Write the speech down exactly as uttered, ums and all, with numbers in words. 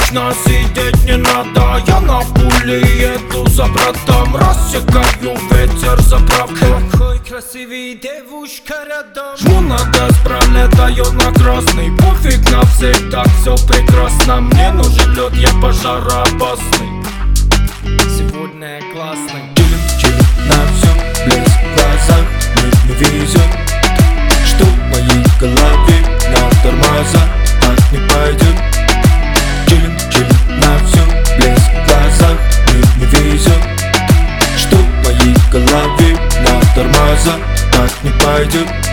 скучно сидеть не надо. Я на пуле еду за братом, рассекаю ветер заправкой. Какой красивый девушка рядом. Жму на газ, пролетаю на красный. Пофиг навсегда, все прекрасно. Мне нужен лед, я пожароопасный. Сегодня классный. Чилим, чилим на всем, блеск в глазах. Мне не везет, что в моей голове на тормоза. Так не пойдет. Чилим, чилим на всем, блеск в глазах. Мне не везет, что в моей голове на тормоза. Так не пойдет.